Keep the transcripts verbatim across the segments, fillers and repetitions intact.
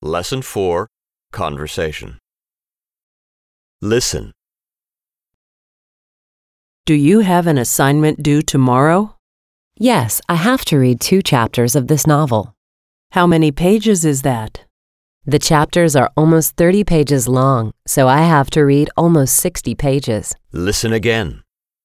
Lesson four, Conversation. Listen. Do you have an assignment due tomorrow? Yes, I have to read two chapters of this novel. How many pages is that? The chapters are almost thirty pages long, so I have to read almost sixty pages. Listen again.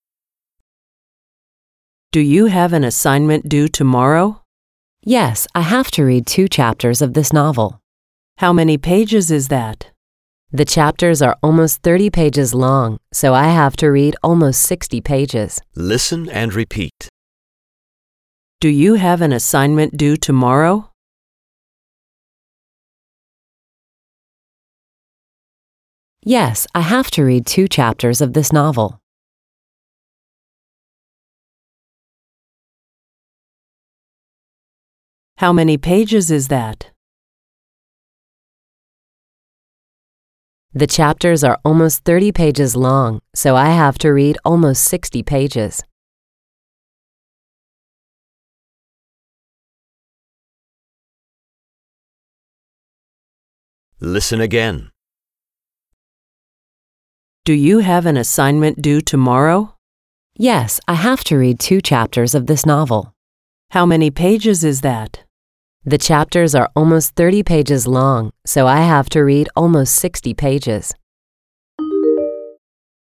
Do you have an assignment due tomorrow? Yes, I have to read two chapters of this novel. How many pages is that? The chapters are almost thirty pages long, so I have to read almost sixty pages. Listen and repeat. Do you have an assignment due tomorrow? Yes, I have to read two chapters of this novel. How many pages is that? The chapters are almost thirty pages long, so I have to read almost sixty pages. Listen again. Do you have an assignment due tomorrow? Yes, I have to read two chapters of this novel. How many pages is that? The chapters are almost thirty pages long, so I have to read almost sixty pages.